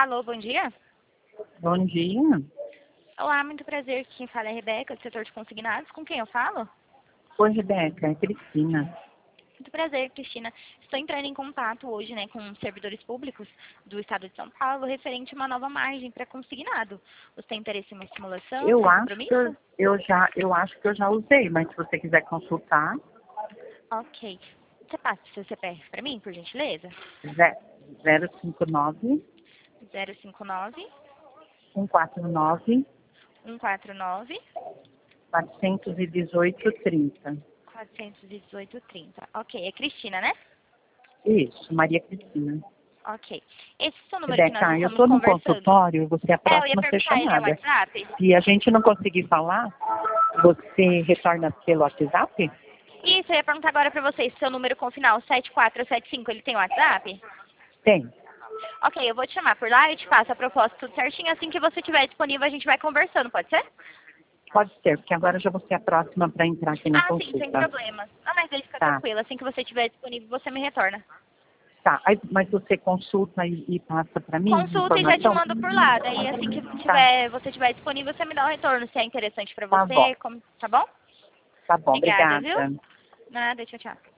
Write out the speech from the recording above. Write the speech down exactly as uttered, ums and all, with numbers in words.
Alô, bom dia. Bom dia. Olá, muito prazer. Quem fala é a Rebeca, do setor de consignados. Com quem eu falo? Oi, Rebeca, é Cristina. Muito prazer, Cristina. Estou entrando em contato hoje, né, com servidores públicos do Estado de São Paulo, referente a uma nova margem para consignado. Você tem interesse em uma simulação, Eu sem acho que eu, compromisso? eu já, eu acho que eu já usei, mas se você quiser consultar, Ok. Você passa o seu C P F para mim, por gentileza? zero cinco nove, zero cinco nove, um quatro nove, um quatro nove, quatro um oito, trinta. quatro um oito, trinta. Ok, é Cristina, né? Isso, Maria Cristina. Ok. Esse é o seu número que nós Rebeca, eu estamos estou no conversando? consultório, você é a É, eu ia próxima a ser perguntar, ele é chamada. WhatsApp? Se a gente não conseguir falar, você retorna pelo WhatsApp? Isso, eu ia perguntar agora pra vocês, seu número com final sete quatro sete cinco, ele tem WhatsApp? Tem. Ok, eu vou te chamar por lá, eu te passo a proposta tudo certinho, assim que você estiver disponível a gente vai conversando, pode ser? Pode ser, porque agora eu já vou ser a próxima para entrar aqui na Ah, sim, sem consulta. problema. Ah, mas ele fica Tá. tranquilo, assim que você estiver disponível você me retorna. Tá, aí, mas você consulta e, e passa para mim Consulta e já te informação? mando por lá, daí assim que Tá, tiver, você estiver disponível você me dá um retorno, se é interessante pra tá bom, você, como, tá bom? tá bom, Obrigada, viu? obrigada. Nada, tchau, tchau.